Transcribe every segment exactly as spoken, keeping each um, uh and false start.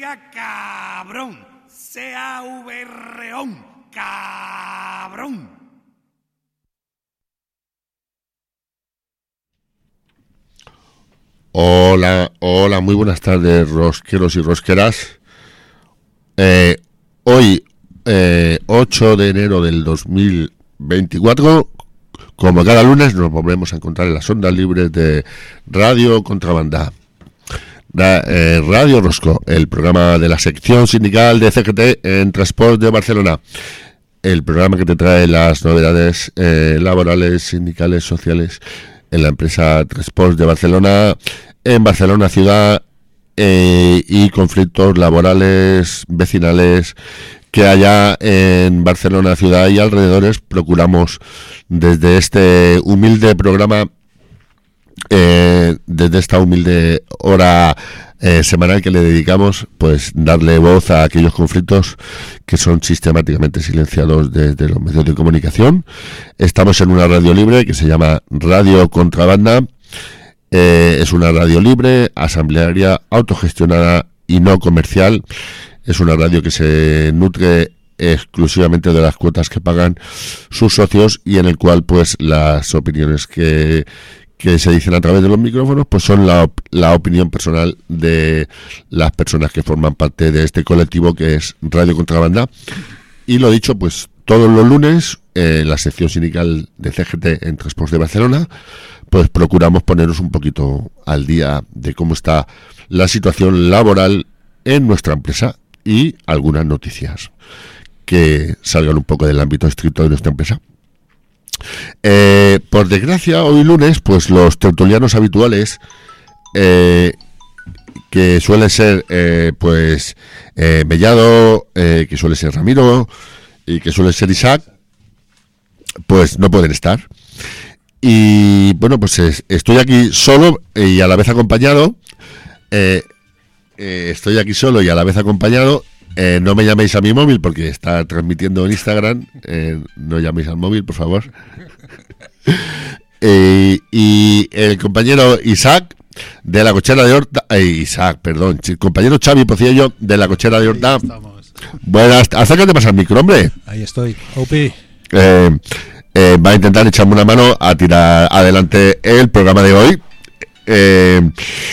sea cabrón, sea verreón, cabrón. Hola, hola, muy buenas tardes, rosqueros y rosqueras. Eh, hoy, eh, ocho de enero del dos mil veinticuatro, como cada lunes, nos volvemos a encontrar en las ondas libres de Radio Contrabanda. Da, eh, Radio Rosco, el programa de la sección sindical de C G T en Transport de Barcelona. El programa que te trae las novedades eh, laborales, sindicales, sociales en la empresa Transport de Barcelona, en Barcelona ciudad, eh, y conflictos laborales, vecinales que haya en Barcelona ciudad y alrededores. Procuramos desde este humilde programa, eh, desde esta humilde hora eh, semanal que le dedicamos, pues darle voz a aquellos conflictos que son sistemáticamente silenciados desde los medios de comunicación. Estamos en una radio libre que se llama Radio Contrabanda. Eh, es una radio libre, asamblearia, autogestionada y no comercial. Es una radio que se nutre exclusivamente de las cuotas que pagan sus socios y en el cual pues las opiniones que que se dicen a través de los micrófonos pues son la, op- la opinión personal de las personas que forman parte de este colectivo que es Radio Contrabanda. Y lo dicho, pues todos los lunes eh, en la sección sindical de C G T en Transports de Barcelona pues procuramos poneros un poquito al día de cómo está la situación laboral en nuestra empresa y algunas noticias que salgan un poco del ámbito estricto de nuestra empresa. Eh, por desgracia, hoy lunes, pues los tertulianos habituales, eh, que suele ser, eh, pues, eh, Mellado, eh, que suele ser Ramiro y que suele ser Isaac, pues no pueden estar. Y bueno, pues es, estoy aquí solo y a la vez acompañado. Eh, eh, estoy aquí solo y a la vez acompañado. Eh, no me llaméis a mi móvil porque está transmitiendo en Instagram. Eh, no llaméis al móvil, por favor. eh, y el compañero Isaac de la Cochera de Horta. Eh, Isaac, perdón. El compañero Xavi Pociello de la Cochera de Horta. Buenas, acércate más al micro, hombre. Ahí estoy. Opi. Eh, eh, va a intentar echarme una mano a tirar adelante el programa de hoy. Eh,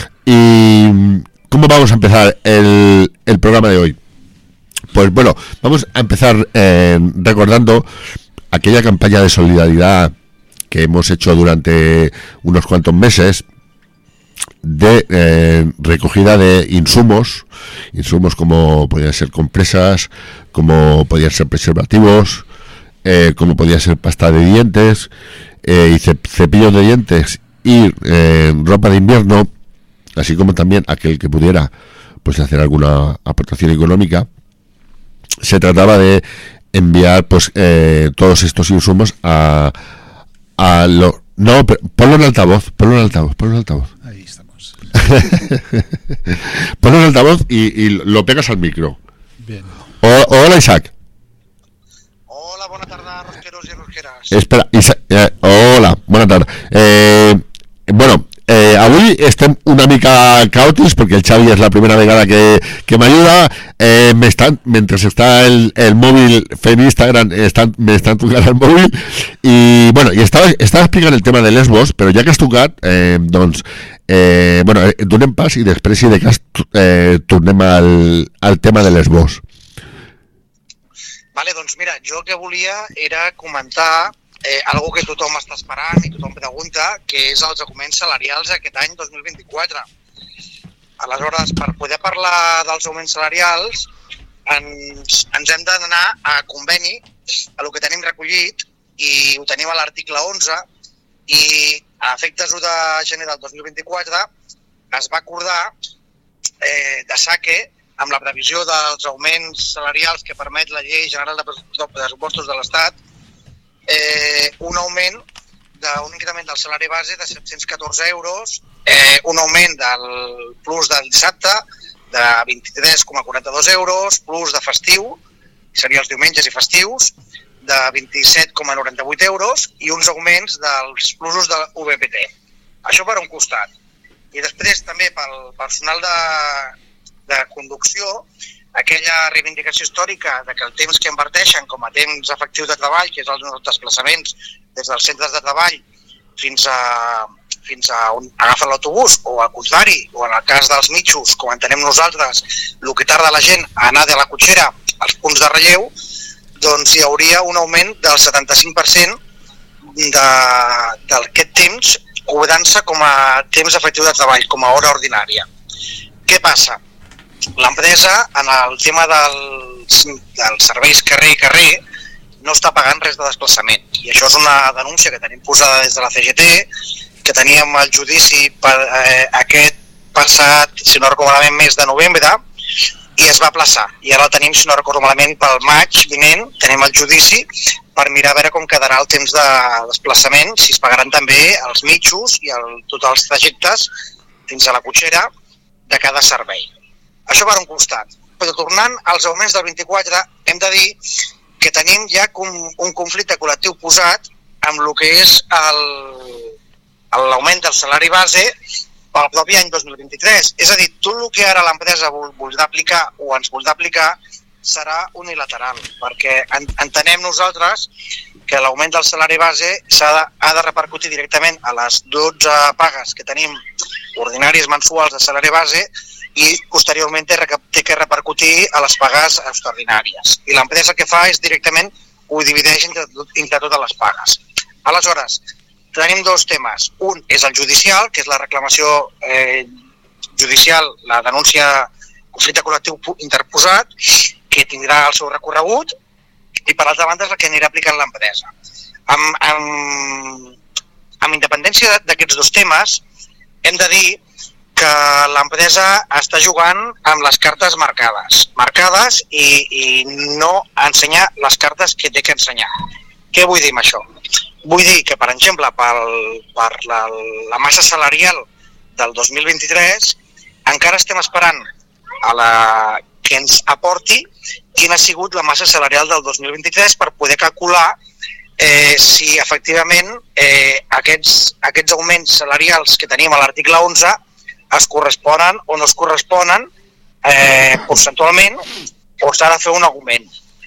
y ¿cómo vamos a empezar el, el programa de hoy? Pues bueno, vamos a empezar eh, recordando aquella campaña de solidaridad que hemos hecho durante unos cuantos meses de eh, recogida de insumos, insumos como podían ser compresas, como podían ser preservativos, eh, como podía ser pasta de dientes, eh, y cep- cepillos de dientes y eh, ropa de invierno, así como también aquel que pudiera pues hacer alguna aportación económica. Se trataba de enviar pues eh, todos estos insumos a a lo no pero, ponlo en altavoz, ponlo en altavoz, ponlo en altavoz. Ahí estamos. Ponlo en altavoz y, y lo pegas al micro. Bien. O, hola Isaac. Hola, buena tarde, rosqueros y rosqueras. Espera, Isaac, eh, hola, buena tarde. Eh, bueno, eh, avui estem una mica caòtics perquè el Xavi és la primera vegada que, que m'ajuda. Eh, m'estan, mentre està el, el mòbil fent Instagram, estan, m'estan tocant el mòbil i, bueno, i estava, estava explicant el tema de Lesbos, però ja que has tocat, eh, doncs, eh, bueno, eh, donem pas i després, si de cas, eh, tornem al, al tema de Lesbos. Vale, doncs mira, jo el que volia era comentar eh, algo que tothom està esperant i tothom pregunta, que és els augments salarials aquest any dos mil vint-i-quatre. Aleshores, per poder parlar dels augments salarials, ens, ens hem d'anar a conveni, a lo que tenim recollit, i ho tenim a l'article onze, i a efectes u de gener del dos mil vint-i-quatre es va acordar eh, de saque, amb la previsió dels augments salarials que permet la Llei General de Pressupostos de l'Estat, eh, un augment d'un increment del salari base de set-cents catorze euros, eh, un augment del plus del dissabte de vint-i-tres coma quaranta-dos euros, plus de festiu, serien els diumenges i festius, de vint-i-set coma noranta-vuit euros i uns augments dels plusos de U B P T. Això per un costat. I després també pel personal de, de conducció, aquella reivindicació històrica de que el temps que inverteixen com a temps efectiu de treball, que és els desplaçaments des dels centres de treball fins a, fins a on agafen l'autobús, o al contrari, o en el cas dels mitjos, com entenem nosaltres, el que tarda la gent a anar de la cotxera als punts de relleu, doncs hi hauria un augment del setanta-cinc per cent d'aquest temps cobrant-se com a temps efectiu de treball, com a hora ordinària. Què passa? L'empresa, en el tema dels, dels serveis carrer i carrer, no està pagant res de desplaçament. I això és una denúncia que tenim posada des de la C G T, que teníem el judici per eh, aquest passat, si no recordo malament, mes de novembre, i es va aplaçar. I ara el tenim, si no recordo malament, pel maig vinent, tenim el judici per mirar a veure com quedarà el temps de desplaçament, si es pagaran també els mitjos i el, tots els trajectes fins a la cotxera de cada servei. Això per un costat. Però tornant als augments del vint-i-quatre, hem de dir que tenim ja un conflicte col·lectiu posat amb el que és l'augment del salari base pel propi any dos mil vint-i-tres. És a dir, tot el que ara l'empresa voldrà aplicar o ens voldrà aplicar serà unilateral, perquè entenem nosaltres que l'augment del salari base s'ha de, ha de repercutir directament a les dotze pagues que tenim ordinàries mensuals de salari base i posteriorment té que repercutir a les pagues extraordinàries. I l'empresa el que fa és directament ho divideix entre, entre totes les pagues. Aleshores, tenim dos temes. Un és el judicial, que és la reclamació eh, judicial, la denúncia conflicte col·lectiu interposat, que tindrà el seu recorregut, i per altra banda és el que anirà aplicant l'empresa. Amb, amb, amb independència d'aquests dos temes, hem de dir que l'empresa està jugant amb les cartes marcades, marcades i, i no ensenyar les cartes que té que ensenyar. Què vull dir amb això? Vull dir que, per exemple, pel, per la, la massa salarial del dos mil vint-i-tres, encara estem esperant a la, que ens aporti quina ha sigut la massa salarial del dos mil vint-i-tres per poder calcular eh, si efectivament eh, aquests, aquests augments salarials que tenim a l'article onze es corresponen o no es corresponen eh, percentualment o s'ha de fer un augment.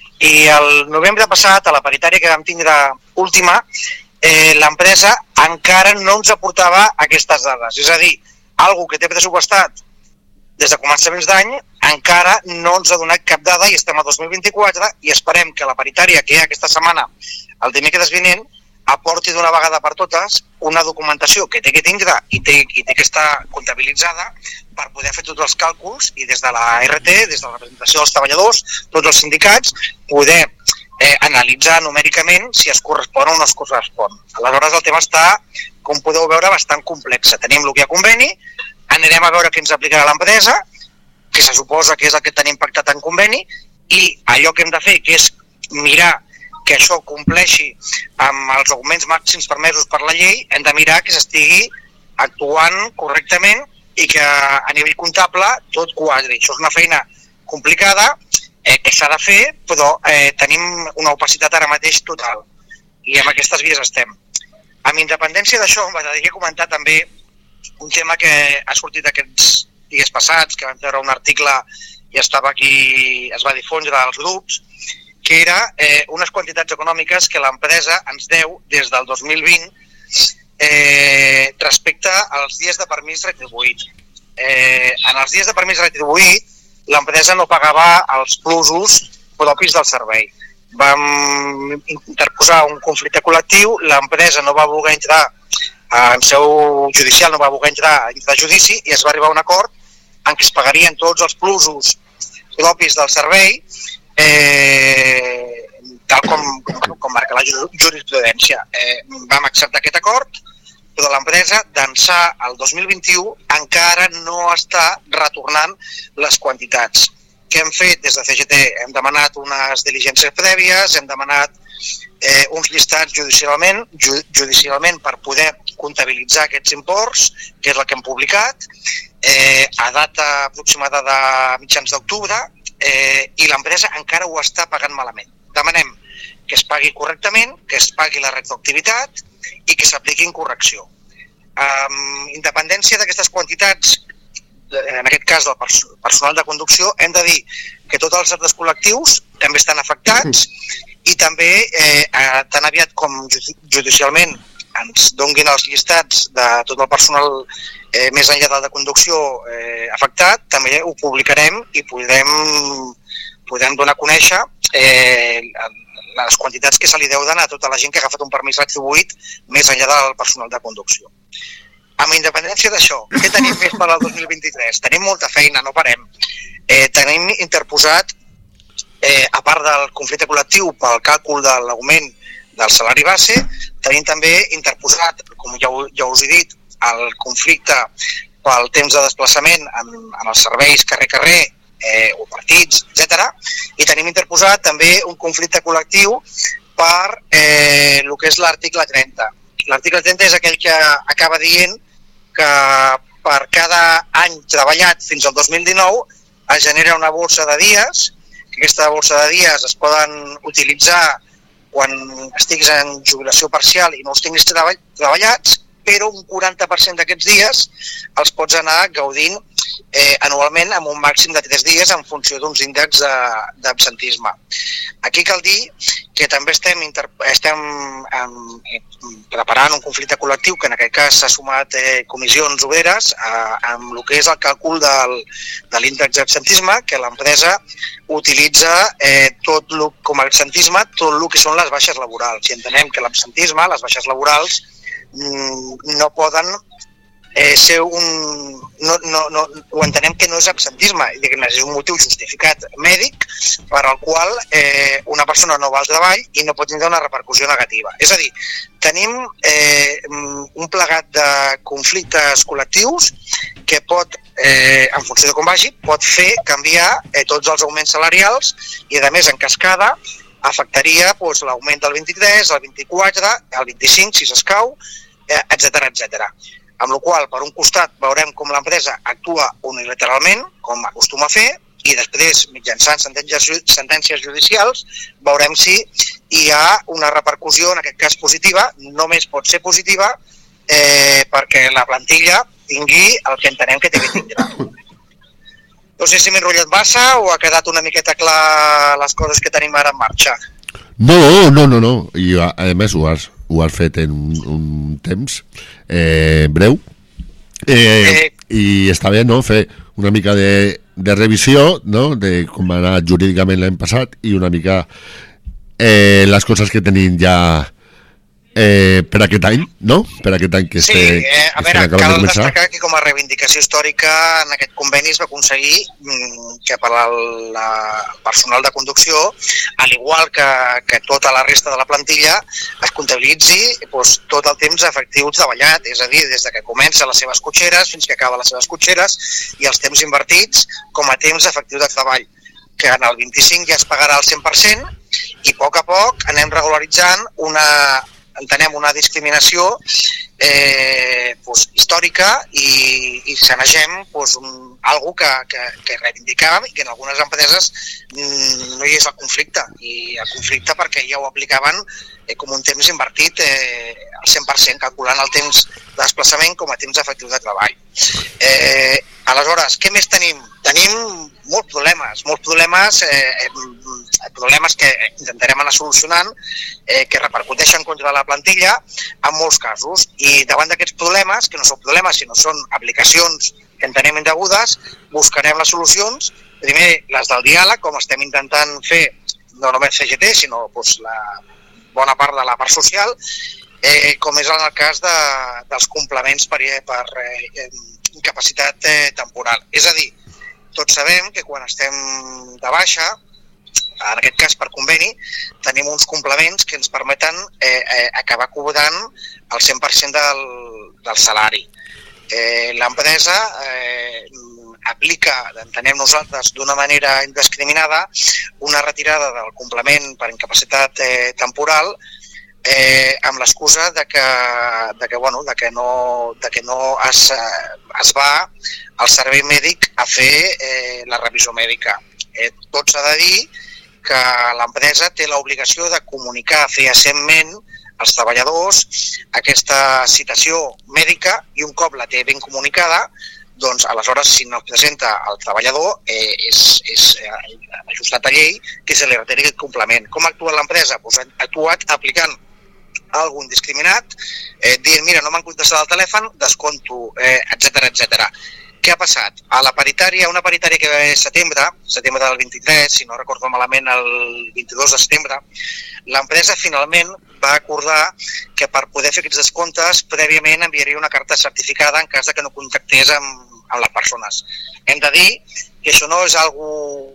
I el novembre passat, a la paritària que vam tindre última, eh, l'empresa encara no ens aportava aquestes dades. És a dir, algo que té pressupostat des de començaments d'any encara no ens ha donat cap dada i estem a dos mil vint-i-quatre i esperem que la paritària que hi ha aquesta setmana, el dimecres vinent, aporti d'una vegada per totes una documentació que té que tindre i té, i té que estar comptabilitzada per poder fer tots els càlculs i des de la R T, des de la representació dels treballadors, tots els sindicats, poder eh, analitzar numèricament si es correspon o no es correspon. Aleshores el tema està, com podeu veure, bastant complex. Tenim el que hi ha conveni, anirem a veure què ens aplicarà l'empresa, que se suposa que és el que tenim pactat en conveni, i allò que hem de fer, que és mirar que això compleixi amb els augments màxims permesos per la llei, hem de mirar que s'estigui actuant correctament i que a nivell comptable tot quadri. Això és una feina complicada eh, que s'ha de fer, però eh, tenim una opacitat ara mateix total i amb aquestes vies estem. Amb independència d'això, m'agradaria comentar també un tema que ha sortit aquests dies passats, que vam veure un article i estava aquí, es va difondre als grups, que era eh, unes quantitats econòmiques que l'empresa ens deu des del dos mil vint eh, respecte als dies de permís retribuït. Eh, en els dies de permís retribuït, l'empresa no pagava els plusos propis del servei. Vam interposar un conflicte col·lectiu, l'empresa no va voler entrar en seu judicial, no va voler entrar a judici i es va arribar a un acord en què es pagarien tots els plusos propis del servei Eh, tal com, com marca la jurisprudència. Eh, vam acceptar aquest acord, però l'empresa d'ençà el dos mil vint-i-u encara no està retornant les quantitats. Què hem fet des de C G T? Hem demanat unes diligències prèvies, hem demanat eh, uns llistats judicialment, ju, judicialment per poder comptabilitzar aquests imports, que és el que hem publicat, eh, a data aproximada de mitjans d'octubre, Eh, i l'empresa encara ho està pagant malament. Demanem que es pagui correctament, que es pagui la retroactivitat i que s'apliqui en correcció. Amb independència d'aquestes quantitats en aquest cas del personal de conducció, hem de dir que tots els altres col·lectius també estan afectats i també eh, tan aviat com judicialment ens donguin els llistats de tot el personal eh, més enllà del de conducció eh, afectat, també ho publicarem i podrem, podrem donar a conèixer eh, les quantitats que se li deuen a tota la gent que ha agafat un permís retribuït més enllà del personal de conducció. Amb independència d'això, què tenim més per al dos mil vint-i-tres? Tenim molta feina, no parem. Eh, tenim interposat, eh, a part del conflicte col·lectiu pel càlcul de l'augment del salari base, tenim també interposat, com ja, ja us he dit, el conflicte pel temps de desplaçament en, en els serveis carrer-carrer, eh, o partits, etcètera. I tenim interposat també un conflicte col·lectiu per eh, el que és l'article trenta. L'article trenta és aquell que acaba dient que per cada any treballat fins al dos mil dinou es genera una borsa de dies, que aquesta borsa de dies es poden utilitzar quan estiguis en jubilació parcial i no els tinguis treball, treballats, però un quaranta per cent d'aquests dies els pots anar gaudint eh, anualment amb un màxim de tres dies en funció d'uns índexs d'absentisme. Aquí cal dir que també estem, inter... estem eh, preparant un conflicte col·lectiu que en aquest cas s'ha sumat eh, comissions obreres eh, amb el que és el càlcul del, de l'índex d'absentisme, que l'empresa utilitza eh, tot lo, com a absentisme tot el que són les baixes laborals. I entenem que l'absentisme, les baixes laborals, mm, no poden eh, ser un... No, no, no, ho entenem que no és absentisme, és un motiu justificat mèdic per al qual eh, una persona no va al treball i no pot tindre una repercussió negativa. És a dir, tenim eh, un plegat de conflictes col·lectius que pot, eh, en funció de com vagi, pot fer canviar eh, tots els augments salarials i, a més, en cascada, afectaria doncs, l'augment del vint-i-tres, el vint-i-quatre, el vint-i-cinc, si s'escau, eh, etcètera, etcètera. Amb la qual cosa, per un costat, veurem com l'empresa actua unilateralment, com acostuma a fer, i després, mitjançant sentències, sentències judicials, veurem si hi ha una repercussió, en aquest cas positiva, només pot ser positiva eh, perquè la plantilla tingui el que entenem que té que tindre. No sé si m'he enrotllat massa o ha quedat una miqueta clar les coses que tenim ara en marxa. No, no, no, no. I a, a més ho has, ho has fet en un, un temps eh, breu eh, eh, i està bé, no?, fer una mica de, de revisió, no?, de com va anar jurídicament l'any passat i una mica eh, les coses que tenim ja eh, per aquest any, no?, per aquest any que sí, estem eh, a veure, cal de destacar que com a reivindicació històrica en aquest conveni es va aconseguir mm, que per al personal de conducció, al igual que, que tota la resta de la plantilla, es comptabilitzi doncs, tot el temps efectiu treballat, és a dir, des de que comença les seves cotxeres fins que acaba les seves cotxeres i els temps invertits com a temps efectiu de treball, que en el vint-i-cinc ja es pagarà el cent per cent i a poc a poc anem regularitzant una... entenem una discriminació eh, pues, històrica i, i sanegem pues, un, algo que, que, que reivindicàvem i que en algunes empreses mm, no hi és el conflicte. I el conflicte perquè ja ho aplicaven eh, com un temps invertit eh, al cent per cent, calculant el temps de desplaçament com a temps efectiu de treball. Eh, aleshores, què més tenim? Tenim molts problemes, molts problemes, eh, problemes que intentarem anar solucionant, eh, que repercuteixen contra la plantilla en molts casos. I davant d'aquests problemes, que no són problemes, sinó són aplicacions que entenem indegudes, buscarem les solucions, primer les del diàleg, com estem intentant fer, no només C G T, sinó doncs, la bona part de la part social, eh, com és en el cas de, dels complements per, per eh, incapacitat eh, temporal. És a dir, tots sabem que quan estem de baixa, en aquest cas per conveni, tenim uns complements que ens permeten eh, eh, acabar cobrant el cent per cent del, del salari. Eh, L'empresa eh, aplica, entenem nosaltres, d'una manera indiscriminada, una retirada del complement per incapacitat eh, temporal eh, amb l'excusa de que, de que, bueno, de que no, de que no es, es va al servei mèdic a fer eh, la revisió mèdica. Eh, tot s'ha de dir que l'empresa té l'obligació de comunicar fehacientment als treballadors aquesta citació mèdica i un cop la té ben comunicada, doncs aleshores si no es presenta el treballador eh, és, és eh, ajustat a llei que se li retiri aquest complement. Com actua l'empresa? Pues ha actuat aplicant algun discriminat, eh, dient, mira, no m'han contestat el telèfon, desconto, eh, etcètera, etcètera. Què ha passat? A la paritària, una paritària que va haver setembre, setembre del vint-i-tres, si no recordo malament el vint-i-dos de setembre, l'empresa finalment va acordar que per poder fer aquests descomptes prèviament enviaria una carta certificada en cas de que no contactés amb, amb les persones. Hem de dir que això no és algo,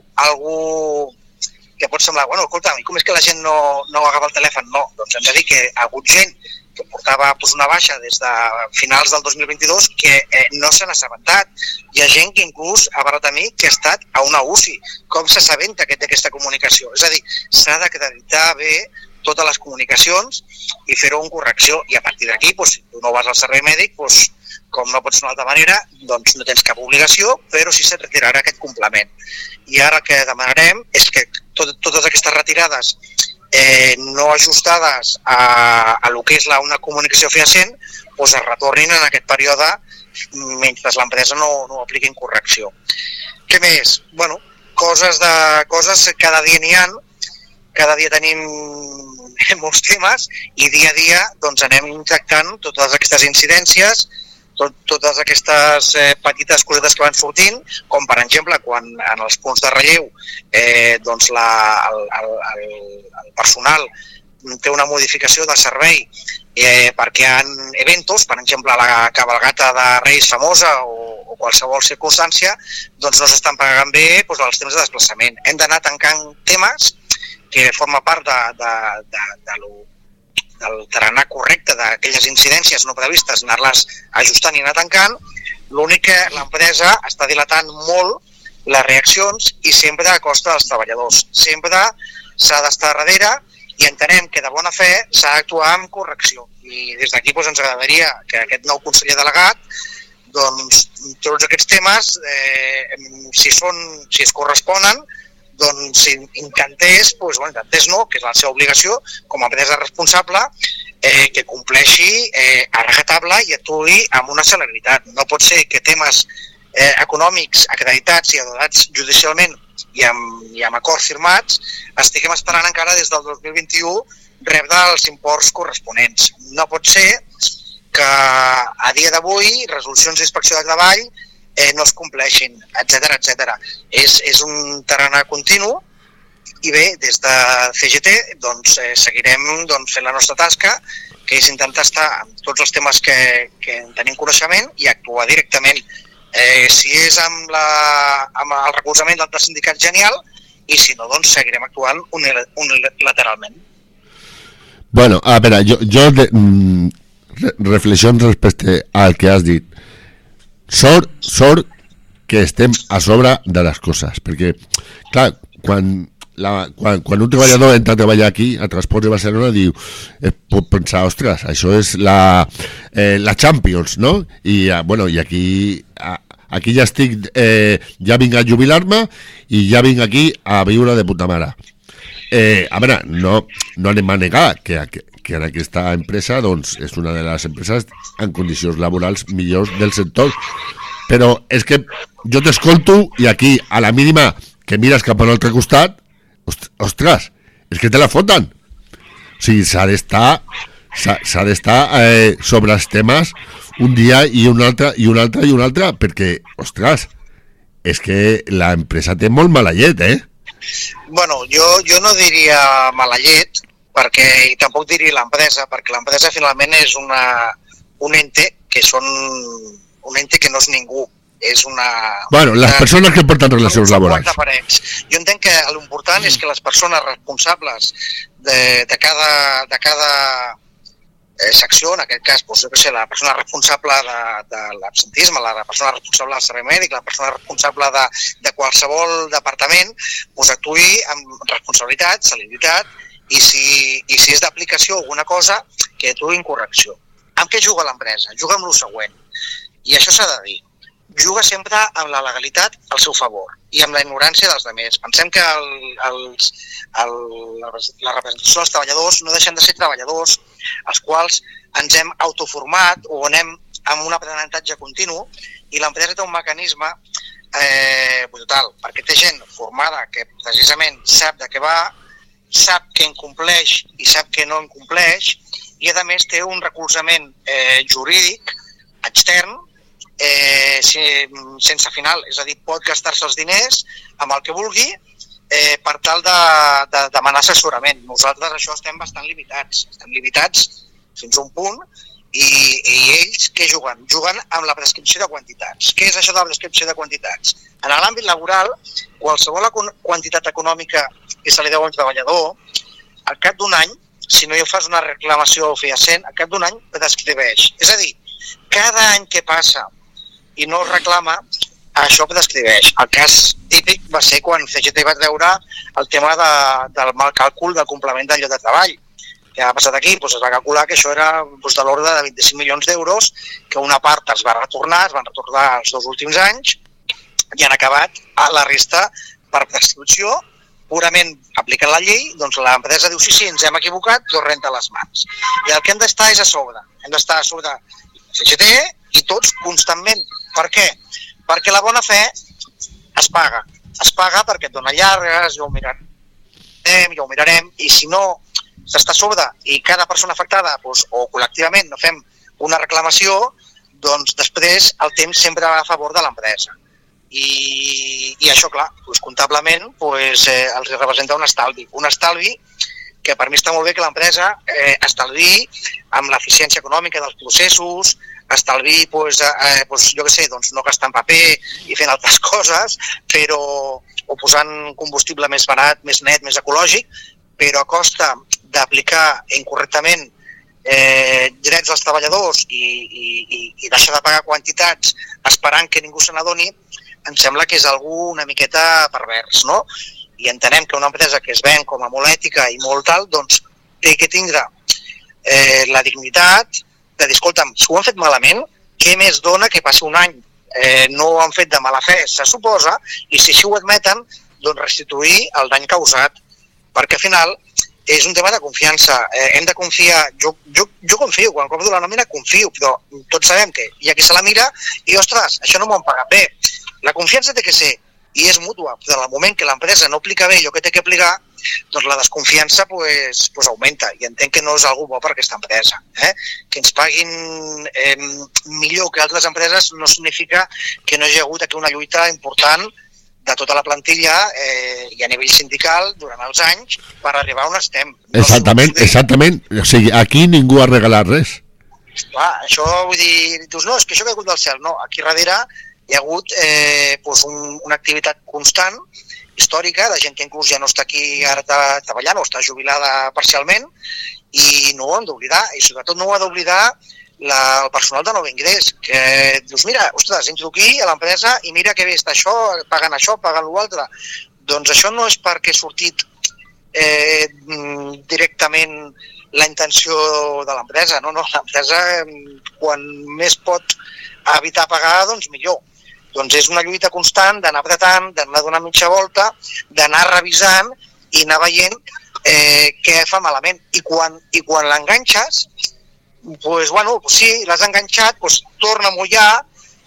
algo que pot semblar, bueno, escolta, com és que la gent no, no agafa el telèfon? No, doncs hem de dir que ha hagut gent que portava pues, una baixa des de finals del dos mil vint-i-dos que eh, no se n'ha assabentat. Hi ha gent que inclús ha parlat a mi que ha estat a una U C I. Com s'assabenta que té aquesta comunicació? És a dir, s'ha d'acreditar bé totes les comunicacions i fer-ho en correcció. I a partir d'aquí, pues, si tu no vas al servei mèdic, pues, com no pots d'una altra manera, doncs no tens cap obligació, però sí se't retirarà aquest complement. I ara el que demanarem és que tot, totes aquestes retirades Eh, no ajustades a, a lo que és la, una comunicació fehacient, doncs es retornin en aquest període mentre l'empresa no, no apliqui en correcció. Què més? Bueno, coses, de, coses cada dia n'hi ha, cada dia tenim molts temes i dia a dia doncs, anem tractant totes aquestes incidències, tot, totes aquestes eh, petites cosetes que van sortint, com per exemple quan en els punts de relleu eh, doncs la, el, el, el, el personal té una modificació de servei eh, perquè hi ha eventos, per exemple la cabalgata de Reis famosa o, o qualsevol circumstància, doncs no s'estan pagant bé doncs, els temps de desplaçament. Hem d'anar tancant temes que forma part de, de, de, de lo del tarannà correcte d'aquelles incidències no previstes, anar-les ajustant i anar tancant. L'únic que l'empresa està dilatant molt les reaccions i sempre a costa dels treballadors. Sempre s'ha d'estar darrere i entenem que de bona fe s'ha d'actuar amb correcció. I des d'aquí doncs, ens agradaria que aquest nou conseller delegat doncs, tots aquests temes, eh, si, són, si es corresponen, doncs intentés, doncs, bueno, intentés no, que és la seva obligació com a empresa responsable, eh, que compleixi eh, a rajatabla i actuï amb una celeritat. No pot ser que temes eh, econòmics acreditats i adorats judicialment i amb, i amb acords firmats estiguem esperant encara des del dos mil vint-i-u rebre els imports corresponents. No pot ser que a dia d'avui resolucions d'inspecció de treball Eh, no es compleixin, etcètera, etcètera. És, és un tarannà continu i bé, des de C G T doncs, eh, seguirem doncs, fent la nostra tasca, que és intentar estar en tots els temes que, que en tenim coneixement i actuar directament. Eh, si és amb, la, amb el recolzament d'altres sindicats, genial, i si no, doncs seguirem actuant unilateralment. Bueno, a veure, jo, jo de, mm, re, reflexions respecte al que has dit. Sort, sort que estem a sobre de les coses, perquè, clar, quan, la, quan, quan un treballador entra a treballar aquí, a Transports de Barcelona, diu, eh, pot pensar, ostres, això és la, eh, la Champions, no? I, eh, bueno, i aquí, a, aquí ja estic, eh, ja vinc a jubilar-me i ja vinc aquí a viure de puta mare. Eh, a veure, no, no anem a negar que, que, que en aquesta empresa doncs, és una de les empreses en condicions laborals millors del sector, però és que jo t'escolto i aquí a la mínima que mires cap a l'altre costat, ostres, és que te la foten. O sigui, s'ha d'estar s'ha d'estar eh, sobre els temes un dia i un altre i un altre i un altre, perquè, ostres, és que l'empresa té molt mala llet, eh? Bueno, jo, jo no diria mala llet, perquè, i tampoc diria l'empresa, perquè l'empresa finalment és una, un ente que són un ente que no és ningú, és una... Bueno, les una, persones que porten relacions laborals. Jo entenc que l'important és que les persones responsables de, de cada, de cada eh, secció, en aquest cas, doncs, jo què sé, la persona responsable de, de l'absentisme, la persona responsable del servei mèdic, la persona responsable de, de qualsevol departament, doncs actuï amb responsabilitat, celeritat, i si, i si és d'aplicació alguna cosa, que actuï en correcció. Amb què juga l'empresa? Juga amb el següent. I això s'ha de dir. Juga sempre amb la legalitat al seu favor i amb la ignorància dels altres. Pensem que el, els, el, la representació dels treballadors no deixen de ser treballadors els quals ens hem autoformat o anem amb un aprenentatge continu i l'empresa té un mecanisme eh, total, perquè té gent formada que precisament sap de què va, sap que incompleix i sap que no incompleix i a més té un recolzament eh, jurídic extern eh, sense final, és a dir, pot gastar-se els diners amb el que vulgui eh, per tal de, de demanar assessorament. Nosaltres això estem bastant limitats, estem limitats fins a un punt i, i ells què juguen? Juguen amb la prescripció de quantitats. Què és això de la prescripció de quantitats? En l'àmbit laboral, qualsevol quantitat econòmica que se li deu a un treballador, al cap d'un any, si no hi fas una reclamació fehacient, al cap d'un any prescriveix. És a dir, cada any que passa i no es reclama, això prescriveix. El cas típic va ser quan C G T va treure el tema de, del mal càlcul del complement del lloc de treball. Què ha passat aquí? Pues es va calcular que això era pues, de l'ordre de vint-i-cinc milions d'euros, que una part es va retornar, es van retornar els dos últims anys i han acabat a la resta per prescripció, purament aplicant la llei, doncs l'empresa diu sí, sí, ens hem equivocat, doncs renta les mans. I el que hem d'estar és a sobre. Hem d'estar a sobre C G T i tots constantment. Per què? Perquè la bona fe es paga. Es paga perquè et dona llargues, ja ho mirarem, ja ho mirarem, i si no s'està a sobre i cada persona afectada doncs, o col·lectivament no fem una reclamació, doncs després el temps sempre va a favor de l'empresa. I, i això, clar, doncs, comptablement doncs, eh, els representa un estalvi. Un estalvi que per mi està molt bé que l'empresa eh, estalvi amb l'eficiència econòmica dels processos, estalvi, doncs, eh, doncs, jo què sé, doncs, no gastant paper i fent altres coses, però, o posant combustible més barat, més net, més ecològic, però a costa d'aplicar incorrectament eh, drets als treballadors i, i, i deixar de pagar quantitats esperant que ningú se n'adoni, em sembla que és algú una miqueta pervers, no? I entenem que una empresa que es ven com a molt ètica i molt tal, doncs té que tindre eh, la dignitat de dir, escolta'm, si ho han fet malament, què més dona que passi un any? Eh, no ho han fet de mala fe, se suposa, i si així ho admeten, doncs restituir el dany causat, perquè al final és un tema de confiança. Eh, hem de confiar, jo, jo, jo confio, quan cobro la nòmina confio, però tots sabem que hi ha qui se la mira i, ostres, això no m'ho han pagat bé. La confiança té que ser, i és mútua, però en el moment que l'empresa no aplica bé allò que té que aplicar, doncs la desconfiança pues, pues augmenta, i entenc que no és algú bo per aquesta empresa. Eh? Que ens paguin eh, millor que altres empreses no significa que no hi ha hagut aquí una lluita important de tota la plantilla eh, i a nivell sindical durant els anys per arribar on estem. No exactament, exactament. O sigui, aquí ningú ha regalat res. Clar, això vull dir, dius, no, és que això ha caigut del cel. No, aquí darrere hi ha hagut eh, doncs un, una activitat constant, històrica, de gent que inclús ja no està aquí ara treballant o està jubilada parcialment, i no ho hem d'oblidar, i sobretot no ho ha d'oblidar La, el personal de nou ingrés, que dius, mira, ostres, entro aquí a l'empresa i mira que bé està això, paguen això, paguen l'altre. Doncs això no és perquè ha sortit eh, directament la intenció de l'empresa, no, no, l'empresa quan més pot evitar pagar, doncs millor. Doncs és una lluita constant d'anar apretant, d'anar donant mitja volta, d'anar revisant i anar veient eh, què fa malament. I quan, i quan l'enganxes, pues, bueno, pues sí, l'has enganxat, pues, torna a mullar,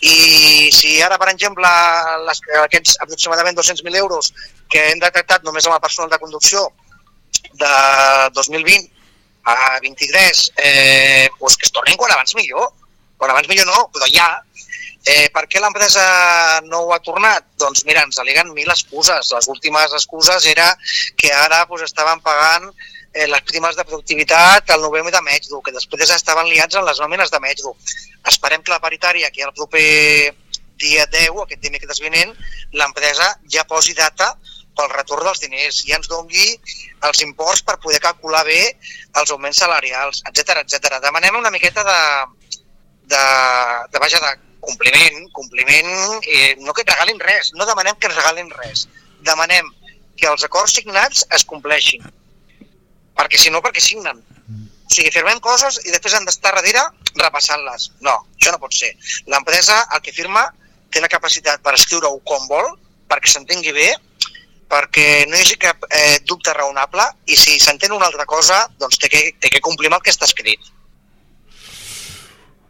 i si ara, per exemple, les, aquests aproximadament dos-cents mil euros que hem detectat només amb el personal de conducció de dos mil vint a vint-i-tres, eh, pues que es tornin quan abans millor. Quan abans millor no, però ja. Eh, per què l'empresa no ho ha tornat? Doncs mira, ens aleguen mil excuses. Les últimes excuses era que ara pues, estaven pagant Eh, les primes de productivitat al novembre de Mèxic, que després estaven liats en les nòmines de Mèxic. Esperem que la paritària, que el proper dia deu, aquest dimecres vinent, l'empresa ja posi data pel retorn dels diners i ens doni els imports per poder calcular bé els augments salarials, etcètera, etcètera. Demanem una miqueta de, de, de, vaja, de compliment, compliment, eh, no que et regalin res, no demanem que ens regalin res, demanem que els acords signats es compleixin. Perquè si no, perquè signen. O sigui, firmem coses i després han d'estar darrere repassant-les. No, això no pot ser. L'empresa, el que firma, té la capacitat per escriure-ho com vol, perquè s'entengui bé, perquè no hi hagi cap eh, dubte raonable, i si s'entén una altra cosa, doncs té que, té que complir amb el que està escrit.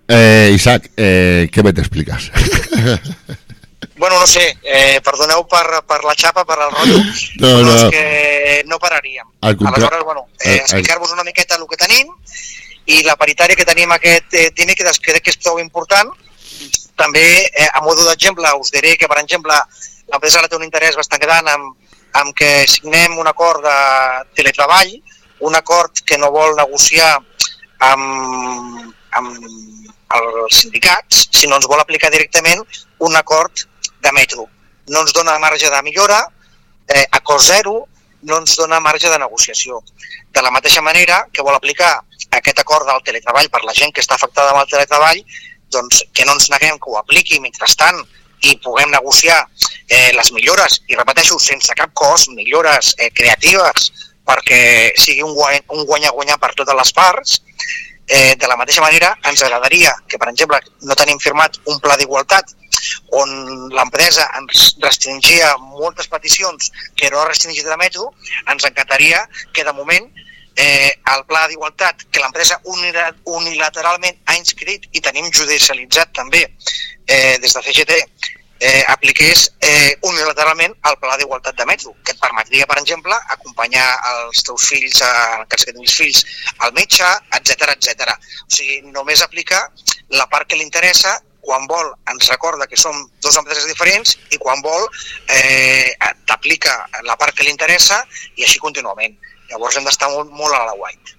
Eh, Isaac, eh, què me t'expliques? Bueno, no sé, eh, perdoneu per, per la xapa, per el rotllo, No, però no. és que no pararíem. Al contra- Aleshores, bueno, eh, al- explicar-vos una miqueta el que tenim i la paritària que tenim aquest eh, dimecres, que crec que és prou important. També, eh, a modo d'exemple, us diré que, per exemple, l'empresa ara té un interès bastant gran amb, amb que signem un acord de teletreball, un acord que no vol negociar amb, amb els sindicats, sinó ens vol aplicar directament un acord de metro. No ens dona marge de millora, eh, a cost zero, no ens dona marge de negociació. De la mateixa manera que vol aplicar aquest acord del teletreball per la gent que està afectada amb el teletreball, doncs que no ens neguem que ho apliqui mentrestant i puguem negociar eh, les millores, i repeteixo, sense cap cost, millores eh, creatives perquè sigui un guany- un guanya-guanyar per totes les parts. Eh, de la mateixa manera, ens agradaria que, per exemple, no tenim firmat un pla d'igualtat on l'empresa ens restringia moltes peticions que no ha restringit de metro. Ens encantaria que, de moment, eh, el pla d'igualtat que l'empresa unilateralment ha inscrit i tenim judicialitzat també eh, des de C G T, eh, apliqués eh, unilateralment el pla d'igualtat de metro, que et permetria, per exemple, acompanyar els teus fills, en el cas que tinguis fills, al metge, etcètera, etcètera. O sigui, només aplicar la part que li interessa, quan vol ens recorda que som dues empreses diferents i quan vol eh, t'aplica la part que li interessa i així contínuament. Llavors hem d'estar molt, molt a la white.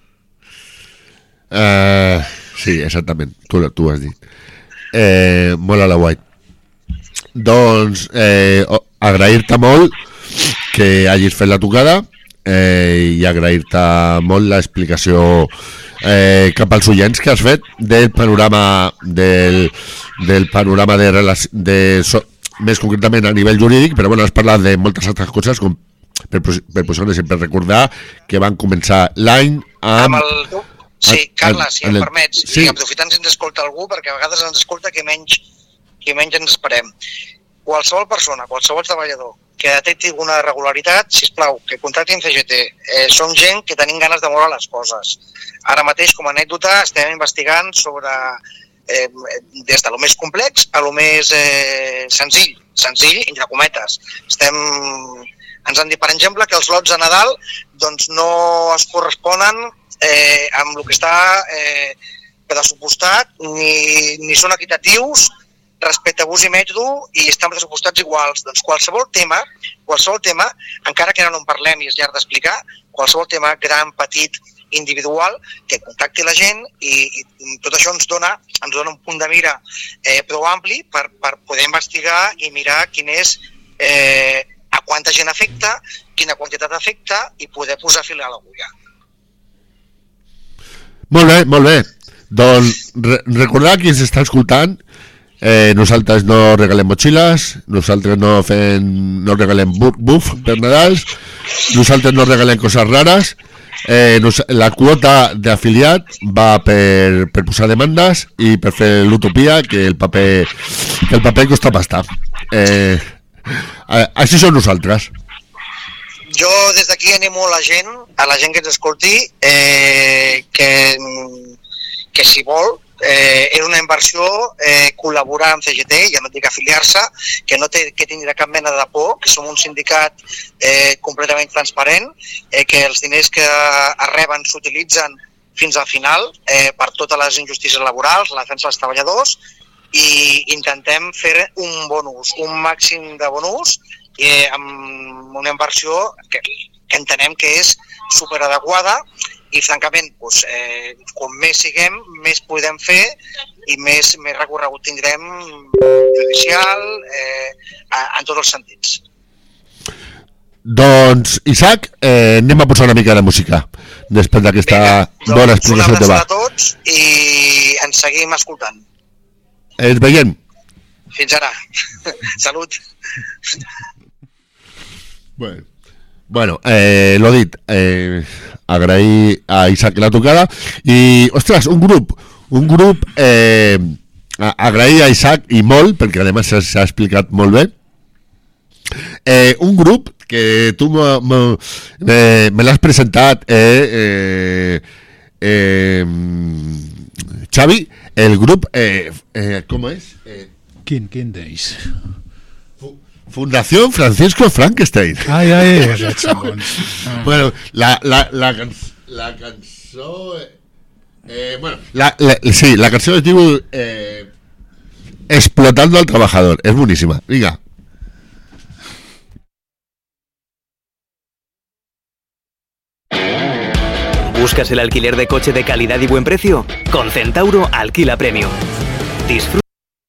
Uh, sí, exactament, tu, tu ho has dit. Eh, molt a la white. Doncs eh, agrair-te molt que hagis fet la tocada eh, i agrair-te molt l'explicació eh, cap als oients que has fet del panorama del, del panorama de, relac- de so, més concretament a nivell jurídic, però bueno, has parlat de moltes altres coses com per, per posar sempre recordar que van començar l'any amb... Amb el... Sí, Carles, si em el... permets, sí. i aprofitant si ens escolta algú, perquè a vegades ens escolta que menys, que menys ens esperem. Qualsevol persona, qualsevol treballador que detecti alguna irregularitat, sisplau, que contacti amb C G T. Eh, som gent que tenim ganes de moure les coses. Ara mateix, com a anècdota, estem investigant sobre eh, des de lo més complex a lo més eh, senzill, senzill, entre cometes. Estem... Ens han dit, per exemple, que els lots de Nadal doncs, no es corresponen eh, amb el que està eh, pressupostat, ni, ni són equitatius respecte a bus i metro i estan pressupostats iguals. Doncs qualsevol tema, qualsevol tema, encara que ara no en parlem i és llarg d'explicar, qualsevol tema, gran, petit, individual, que contacti la gent i, i tot això ens dona, ens dona un punt de mira eh, prou ampli per, per poder investigar i mirar quin és, eh, a quanta gent afecta, quina quantitat afecta i poder posar fil a l'agulla. Molt bé, molt bé. Doncs re recordar qui ens està escoltant, eh, nosaltres no regalem motxilles, nosaltres no fem, no regalem bu buf per Nadals, nosaltres no regalem coses rares, eh, nos la quota d'afiliat va per, per posar demandes i per fer l'utopia que el paper que el paper costa pasta. Eh, així som nosaltres. Jo des d'aquí animo a la gent, a la gent que ens escolti, eh, que, que si vol, eh, és una inversió eh, col·laborar amb C G T, ja no dic afiliar-se, que no té que tindre cap mena de por, que som un sindicat eh, completament transparent, eh, que els diners que es reben s'utilitzen fins al final eh, per totes les injustícies laborals, la defensa dels treballadors, i intentem fer un bon ús, un màxim de bon ús eh, amb una inversió que, que entenem que és superadequada i francament doncs, eh, com més siguem més podem fer i més, més recorregut tindrem judicial eh, en tots els sentits. Doncs Isaac, eh, anem a posar una mica de música després d'aquesta bona explicació teva. Una abraçada a tots i ens seguim escoltant. Ens veiem. Fins ara. Salut. Bueno, bueno eh, lo dit, eh, agrair a Isaac la tocada i, ostres, un grup, un grup, eh, agrair a Isaac i molt, perquè a més s'ha explicat molt bé, eh, un grup que tu me, me, me, me l'has presentat, eh, eh, eh, Xavi, el grupo, eh, eh, ¿cómo es? Eh, Quin, quin d'ells? Fundación Francisco Frankenstein. Ai, ai, aquests segons. Ah. Bueno, la, la, la, can, la cançó... Eh, bueno, la, la, sí, la canción de tipo eh, Explotando al Trabajador. Es buenísima. Venga. ¿Buscas el alquiler de coche de calidad y buen precio? Con Centauro alquila premium. Disfruta.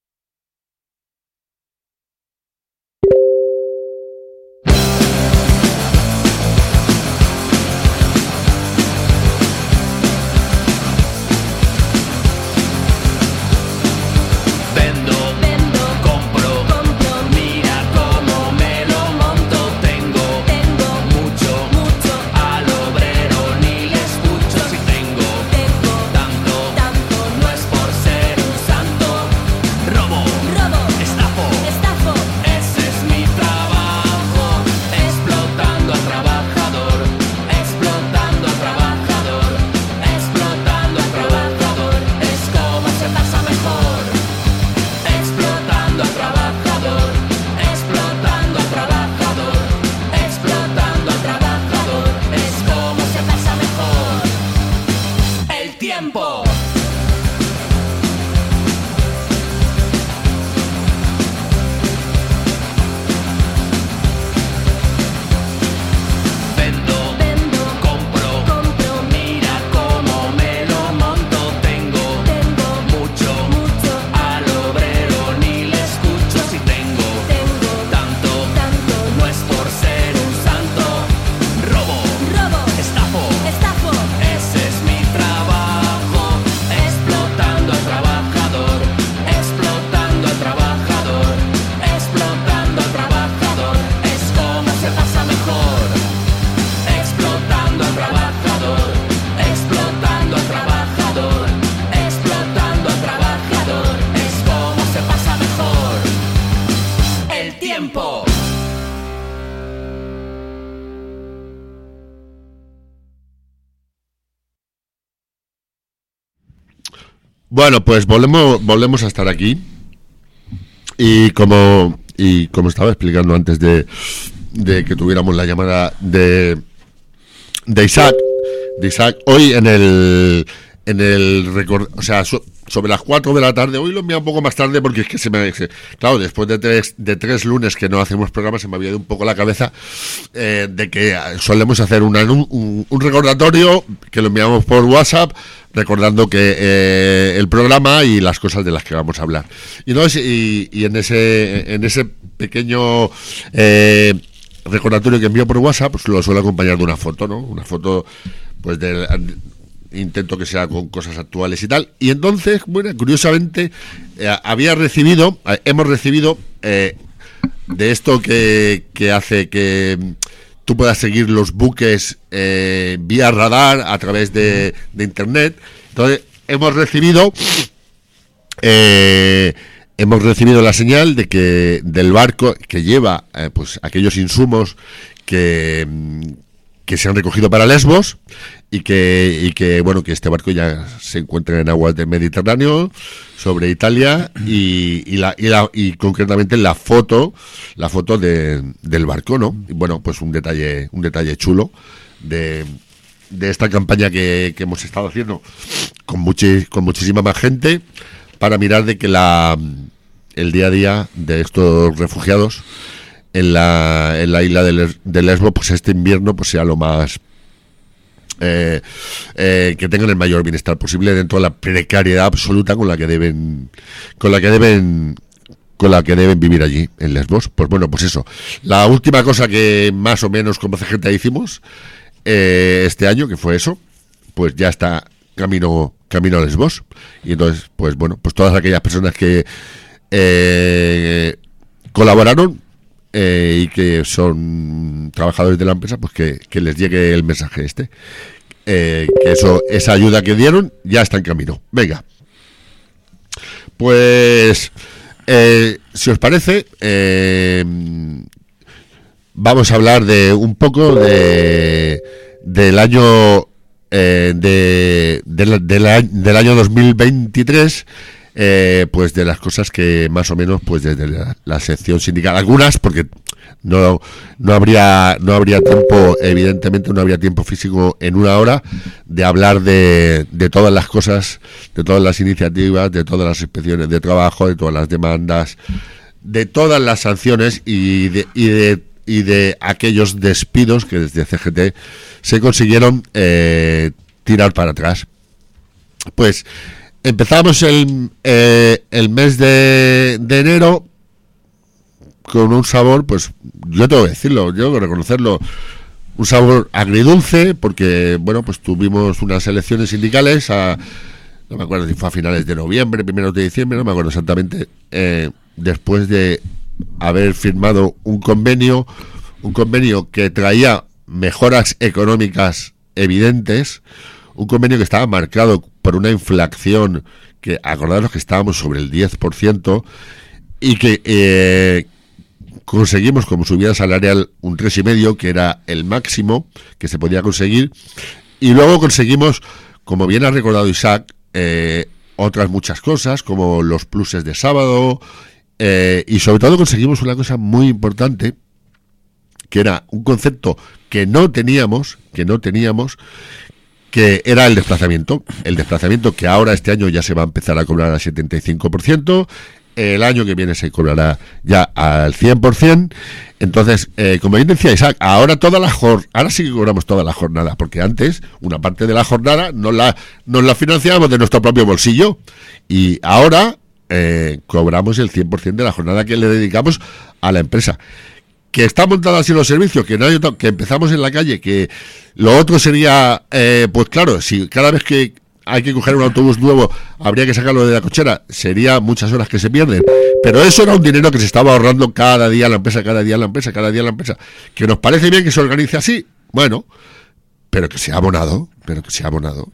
Bueno, pues volvemos, volvemos a estar aquí. Y como y como estaba explicando antes de, de que tuviéramos la llamada de, de Isaac, de Isaac, hoy en el en el record, o sea, so, sobre las cuatro de la tarde, hoy lo envié un poco más tarde porque es que se me, se, claro, después de tres de tres lunes que no hacemos programas, se me había ido un poco la cabeza eh, de que solemos hacer una, un, un recordatorio que lo enviamos por WhatsApp, recordando que eh, el programa y las cosas de las que vamos a hablar. Y no y, y en ese en ese pequeño eh, recordatorio que envío por WhatsApp, pues lo suelo acompañar de una foto, ¿no? Una foto, pues del intento que sea con cosas actuales y tal. Y entonces, bueno, curiosamente eh, había recibido, eh, hemos recibido eh, de esto que, que hace que tú puedas seguir los buques eh, vía radar a través de, de internet. Entonces hemos recibido eh, hemos recibido la señal de que del barco que lleva eh, pues aquellos insumos que que se han recogido para Lesbos y que y que bueno que este barco ya se encuentra en aguas del Mediterráneo sobre Italia y, y la y la y concretamente la foto la foto de, del barco, ¿no? Y bueno, pues un detalle un detalle chulo de de esta campaña que, que hemos estado haciendo con muchi, con muchísima más gente para mirar de que la el día a día de estos refugiados en la en la isla de, Les, de Lesbos, pues este invierno pues sea lo más eh, eh, que tengan el mayor bienestar posible dentro de la precariedad absoluta con la que deben con la que deben con la que deben vivir allí en Lesbos. Pues bueno, pues eso, la última cosa que más o menos como C G T hicimos eh, este año, que fue eso, pues ya está camino camino a Lesbos. Y entonces, pues bueno, pues todas aquellas personas que eh, colaboraron Eh, y que son trabajadores de la empresa, pues que, que les llegue el mensaje este, eh, que eso esa ayuda que dieron ya está en camino. Venga, pues eh, si os parece, eh, vamos a hablar de un poco de del año eh, de, de la, de la, del año dos mil veintitrés, eh, pues de las cosas que más o menos, pues desde la, la sección sindical, algunas porque no no habría no habría tiempo, evidentemente no habría tiempo físico en una hora de hablar de, de todas las cosas, de todas las iniciativas, de todas las inspecciones de trabajo, de todas las demandas, de todas las sanciones y de, y de y de aquellos despidos que desde C G T se consiguieron eh, tirar para atrás. Pues empezamos el, eh, el mes de, de enero con un sabor, pues yo tengo que decirlo, yo tengo que reconocerlo, un sabor agridulce, porque bueno, pues tuvimos unas elecciones sindicales a, no me acuerdo si fue a finales de noviembre, primeros de diciembre, no me acuerdo exactamente, eh, después de haber firmado un convenio, un convenio que traía mejoras económicas evidentes, un convenio que estaba marcado por una inflación que, acordaros que estábamos sobre el diez por ciento, y que eh, conseguimos como subida salarial un tres coma cinco, que era el máximo que se podía conseguir, y luego conseguimos, como bien ha recordado Isaac, eh, otras muchas cosas, como los pluses de sábado, Eh, y sobre todo conseguimos una cosa muy importante, que era un concepto que no teníamos, que no teníamos, que era el desplazamiento. El desplazamiento que ahora este año ya se va a empezar a cobrar al setenta y cinco por ciento, el año que viene se cobrará ya al cien por ciento. Entonces, eh, como bien decía Isaac, ahora toda la jor- ahora sí que cobramos toda la jornada, porque antes una parte de la jornada nos la, nos la financiábamos de nuestro propio bolsillo, y ahora Eh, cobramos el cien por ciento de la jornada que le dedicamos a la empresa. Que está montada así los servicios, que no hay otro, que empezamos en la calle, que lo otro sería, eh, pues claro, si cada vez que hay que coger un autobús nuevo habría que sacarlo de la cochera, sería muchas horas que se pierden, pero eso era un dinero que se estaba ahorrando cada día la empresa, cada día la empresa, cada día la empresa. Que nos parece bien que se organice así, bueno, pero que sea abonado, pero que sea abonado.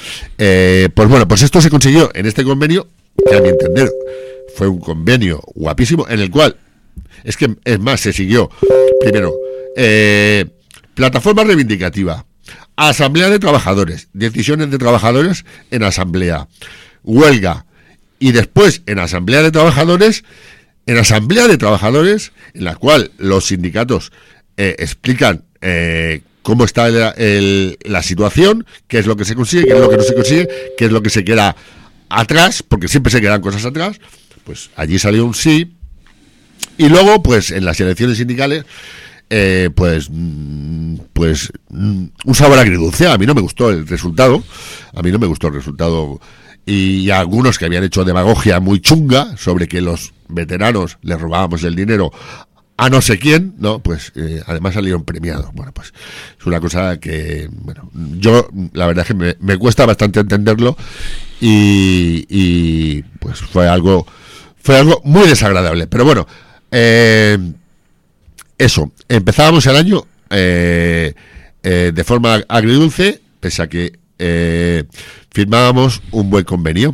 Eh, pues bueno, pues esto se consiguió en este convenio, que a mi entender fue un convenio guapísimo, en el cual, es que es más, se siguió primero eh, plataforma reivindicativa, asamblea de trabajadores, decisiones de trabajadores en asamblea, huelga, y después en asamblea de trabajadores, en asamblea de trabajadores, en la cual los sindicatos eh, explican eh, cómo está el, el, la situación, qué es lo que se consigue, qué es lo que no se consigue, qué es lo que se queda atrás, porque siempre se quedan cosas atrás. Pues allí salió un sí, y luego pues en las elecciones sindicales eh, pues pues un sabor agridulce. A mí no me gustó el resultado, a mí no me gustó el resultado, y a algunos que habían hecho demagogia muy chunga sobre que los veteranos les robábamos el dinero a no sé quién, no, pues eh, además salieron premiados. Bueno, pues es una cosa que, bueno, yo la verdad es que me, me cuesta bastante entenderlo, y, y pues fue algo fue algo muy desagradable. Pero bueno, eh, eso, empezábamos el año eh, eh, de forma agridulce, pese a que eh, firmábamos un buen convenio.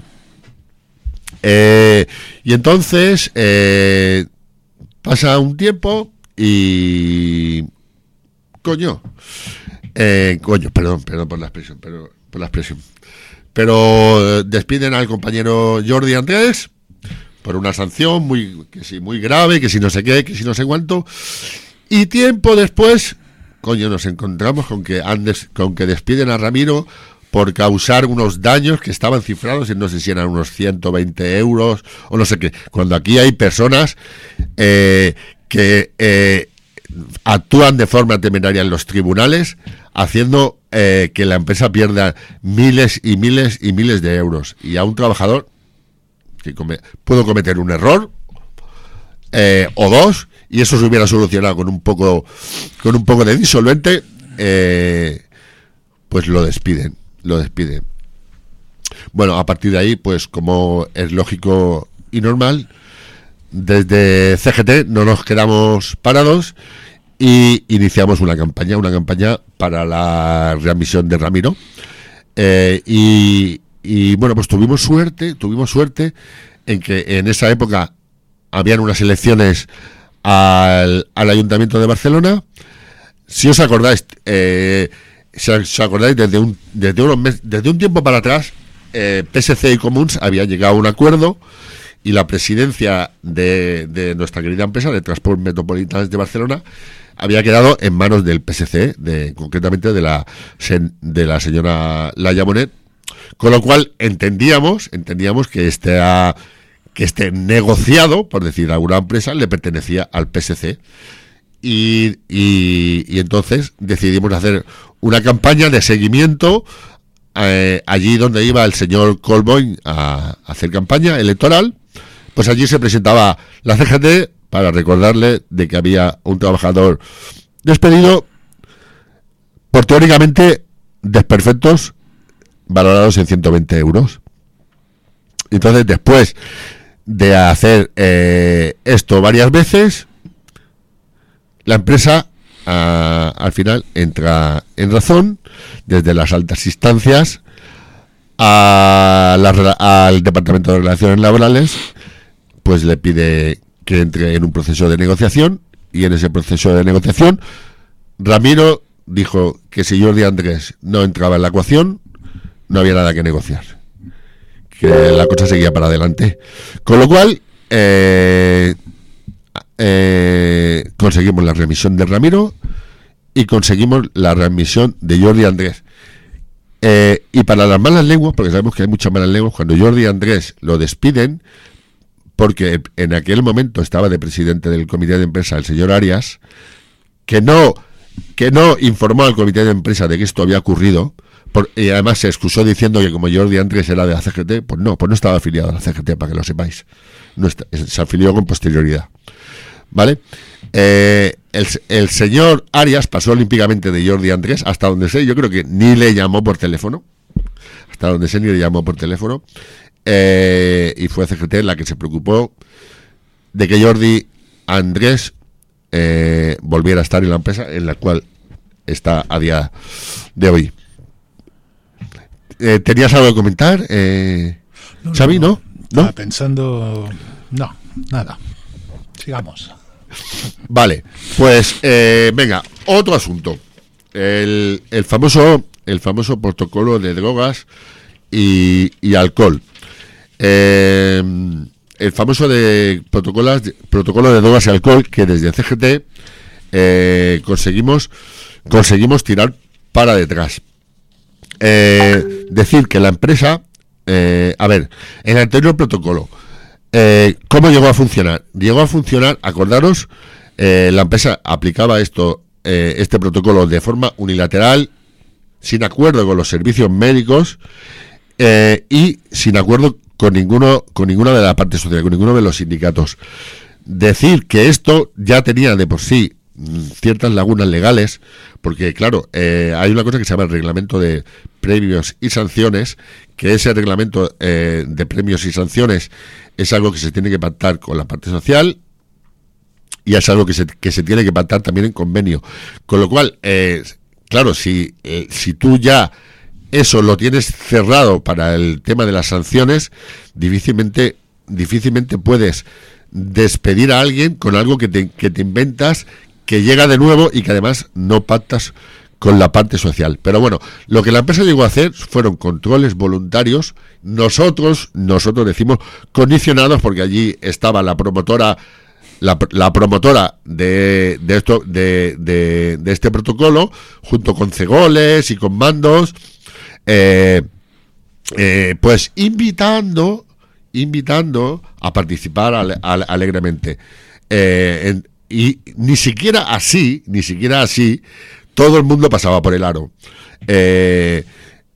Eh, y entonces eh, pasa un tiempo y coño, eh, coño, perdón, perdón por la expresión, pero por la expresión, pero despiden al compañero Jordi Andrés por una sanción muy, que si muy grave, que si no sé qué, que si no sé cuánto, y tiempo después, coño, nos encontramos con que Andes, con que despiden a Ramiro por causar unos daños que estaban cifrados en no sé si eran unos ciento veinte euros o no sé qué, cuando aquí hay personas eh, que eh, actúan de forma temeraria en los tribunales, haciendo eh, que la empresa pierda miles y miles y miles de euros, y a un trabajador que come, puedo cometer un error eh, o dos, y eso se hubiera solucionado con un poco con un poco de disolvente, eh, pues lo despiden lo despiden. Bueno, a partir de ahí, pues como es lógico y normal, desde C G T no nos quedamos parados y iniciamos una campaña, una campaña para la readmisión de Ramiro. Eh, y, y bueno, pues tuvimos suerte, tuvimos suerte en que en esa época habían unas elecciones al, al Ayuntamiento de Barcelona. Si os acordáis, eh, si os acordáis, desde un, desde, unos mes, desde un tiempo para atrás, eh, P S C y Comuns habían llegado a un acuerdo y la presidencia de, de nuestra querida empresa de Transport Metropolitans de Barcelona había quedado en manos del P S C, de, concretamente de la, de la señora Laia Bonet, con lo cual entendíamos, entendíamos que este, que este negociado, por decir alguna empresa, le pertenecía al P S C. Y, y, y entonces decidimos hacer una campaña de seguimiento eh, allí donde iba el señor Colboy a, a hacer campaña electoral. Pues allí se presentaba la C G T para recordarle de que había un trabajador despedido por teóricamente desperfectos valorados en ciento veinte euros. Entonces, después de hacer eh, esto varias veces, la empresa a, al final entra en razón desde las altas instancias a la, al Departamento de Relaciones Laborales, pues le pide que entre en un proceso de negociación, y en ese proceso de negociación Ramiro dijo que si Jordi Andrés no entraba en la ecuación no había nada que negociar, que la cosa seguía para adelante, con lo cual eh, Eh, conseguimos la remisión de Ramiro y conseguimos la remisión de Jordi Andrés. Eh, y para las malas lenguas, porque sabemos que hay muchas malas lenguas, cuando Jordi Andrés lo despiden, porque en aquel momento estaba de presidente del comité de empresa el señor Arias, que no, que no informó al comité de empresa de que esto había ocurrido, por, y además se excusó diciendo que como Jordi Andrés era de la C G T, pues no, pues no estaba afiliado a la C G T, para que lo sepáis. No está, se afilió con posterioridad. ¿Vale? Eh, el, el señor Arias pasó olímpicamente de Jordi Andrés, hasta donde sé, yo creo que ni le llamó por teléfono, hasta donde sé ni le llamó por teléfono, eh, y fue C G T la que se preocupó de que Jordi Andrés eh, volviera a estar en la empresa en la cual está a día de hoy. Eh, ¿Tenías algo que comentar, eh, no, Xavi, no? no? ¿No? Estaba pensando... No, nada. Sigamos. Vale, pues eh, venga, otro asunto. El, el famoso el famoso protocolo de drogas y, y alcohol. Eh, el famoso de protocolos, protocolo de drogas y alcohol que desde C G T eh, conseguimos conseguimos tirar para detrás. Eh, decir que la empresa, eh, a ver, el anterior protocolo, Eh, ¿cómo llegó a funcionar? Llegó a funcionar, acordaros, eh, la empresa aplicaba esto, eh, este protocolo de forma unilateral, sin acuerdo con los servicios médicos eh, y sin acuerdo con ninguno, con ninguna de la parte social, con ninguno de los sindicatos. Decir que esto ya tenía de por sí ciertas lagunas legales, porque claro, eh, hay una cosa que se llama el reglamento de premios y sanciones, que ese reglamento eh, de premios y sanciones es algo que se tiene que pactar con la parte social y es algo que se, que se tiene que pactar también en convenio, con lo cual eh, claro, si, eh, si tú ya eso lo tienes cerrado para el tema de las sanciones, difícilmente difícilmente puedes despedir a alguien con algo que te, que te inventas, que llega de nuevo y que además no pactas con la parte social. Pero bueno, lo que la empresa llegó a hacer fueron controles voluntarios. Nosotros, nosotros decimos condicionados, porque allí estaba la promotora, la, la promotora de, de esto, de, de, de este protocolo, junto con cegoles y con mandos, eh, eh, pues invitando, invitando a participar ale, ale, alegremente. Eh, en, y ni siquiera así, ni siquiera así, todo el mundo pasaba por el aro. Eh,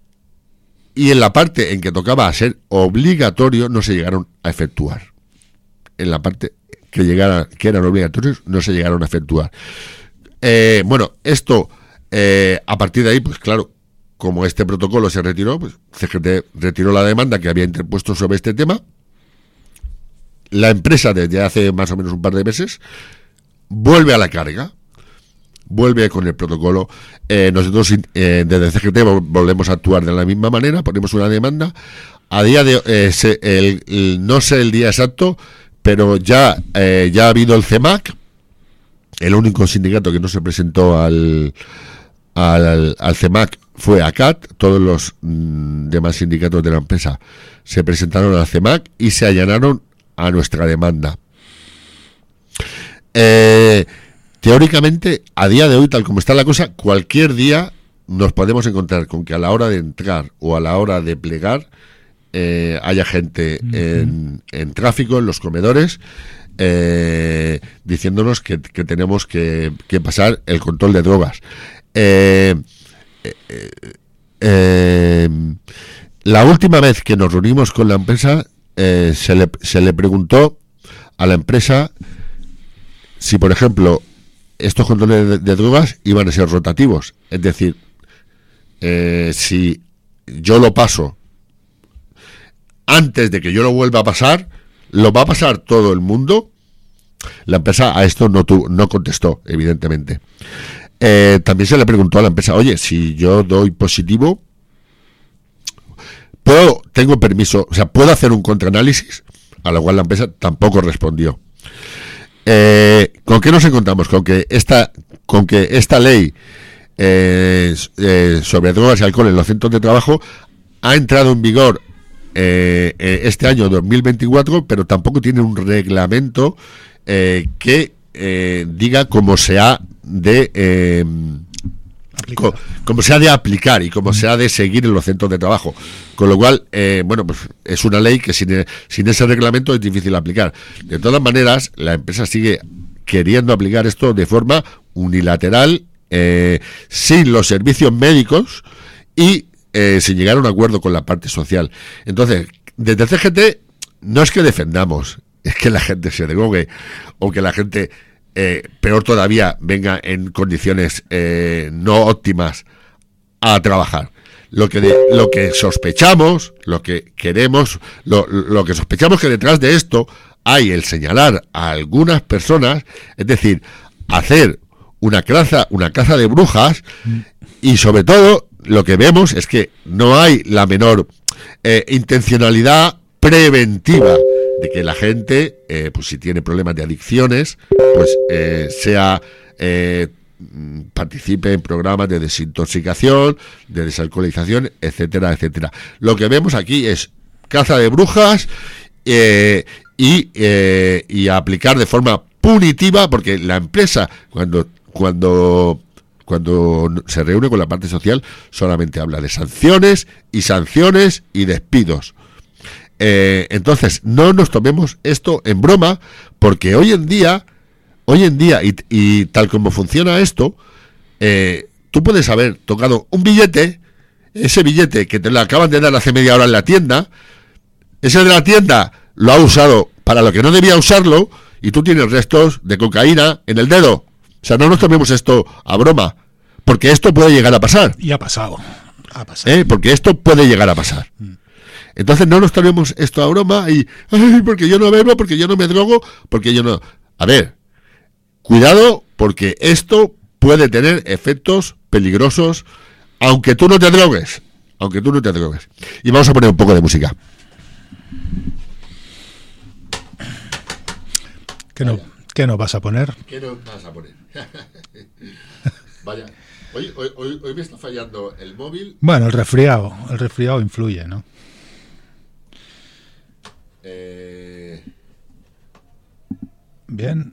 y en la parte en que tocaba a ser obligatorio no se llegaron a efectuar. En la parte que llegara, que eran obligatorios, no se llegaron a efectuar. Eh, bueno, esto, eh, a partir de ahí, pues claro, como este protocolo se retiró, pues C G T retiró la demanda que había interpuesto sobre este tema. La empresa, desde hace más o menos un par de meses, vuelve a la carga, vuelve con el protocolo. Eh, nosotros eh, desde C G T volvemos a actuar de la misma manera, ponemos una demanda. A día de eh, se, el, el, no sé el día exacto, pero ya, eh, ya ha habido el C E M A C, el único sindicato que no se presentó al, al, al CEMAC fue A C A T, todos los mm, demás sindicatos de la empresa se presentaron al CEMAC y se allanaron a nuestra demanda. Eh, teóricamente, a día de hoy, tal como está la cosa, cualquier día nos podemos encontrar con que a la hora de entrar o a la hora de plegar eh, haya gente uh-huh. en, en tráfico, en los comedores, eh, diciéndonos que, que tenemos que, que pasar el control de drogas. Eh, eh, eh, la última vez que nos reunimos con la empresa eh, se, le, se le preguntó a la empresa si, por ejemplo, estos controles de, de drogas iban a ser rotativos, es decir, eh, si yo lo paso antes de que yo lo vuelva a pasar, ¿lo va a pasar todo el mundo? La empresa a esto no, tu, no contestó, evidentemente. Eh, también se le preguntó a la empresa, oye, si yo doy positivo, ¿puedo, tengo permiso, o sea, ¿puedo hacer un contraanálisis? A lo cual la empresa tampoco respondió. Eh, ¿Con qué nos encontramos? Con que esta, con que esta ley eh, eh, sobre drogas y alcohol en los centros de trabajo ha entrado en vigor eh, eh, este año dos mil veinticuatro, pero tampoco tiene un reglamento eh, que eh, diga cómo se ha de eh, co, cómo se ha de aplicar y cómo se ha de seguir en los centros de trabajo, con lo cual eh, bueno, pues es una ley que sin, sin ese reglamento es difícil aplicar. De todas maneras, la empresa sigue queriendo aplicar esto de forma unilateral, eh, sin los servicios médicos y eh, sin llegar a un acuerdo con la parte social. Entonces, desde el C G T no es que defendamos, es que la gente se drogue o que la gente Eh, peor todavía, venga en condiciones eh, no óptimas a trabajar. Lo que de, lo que sospechamos, lo que queremos, lo, lo que sospechamos que detrás de esto hay el señalar a algunas personas, es decir, hacer una caza, una caza de brujas, y sobre todo lo que vemos es que no hay la menor eh, intencionalidad preventiva de que la gente, eh, pues si tiene problemas de adicciones, pues eh, sea eh, participe en programas de desintoxicación, de desalcoholización, etcétera, etcétera. Lo que vemos aquí es caza de brujas eh, y, eh, y aplicar de forma punitiva, porque la empresa cuando cuando cuando se reúne con la parte social solamente habla de sanciones y sanciones y despidos. Eh, entonces, no nos tomemos esto en broma, porque hoy en día, hoy en día, y, y tal como funciona esto, eh, tú puedes haber tocado un billete, ese billete que te lo acaban de dar hace media hora en la tienda, ese de la tienda lo ha usado para lo que no debía usarlo, y tú tienes restos de cocaína en el dedo. O sea, no nos tomemos esto a broma, porque esto puede llegar a pasar. Y ha pasado. Ha pasado. ¿Eh? Porque esto puede llegar a pasar. Mm. Entonces no nos tomemos esto a broma y, ay, porque yo no bebo, porque yo no me drogo, porque yo no... A ver, cuidado, porque esto puede tener efectos peligrosos, aunque tú no te drogues, aunque tú no te drogues. Y vamos a poner un poco de música. ¿Qué no, ¿qué no vas a poner? ¿Qué no vas a poner? Vaya, hoy, hoy, hoy, hoy me está fallando el móvil. Bueno, el resfriado, el resfriado influye, ¿no? Eh... Bien.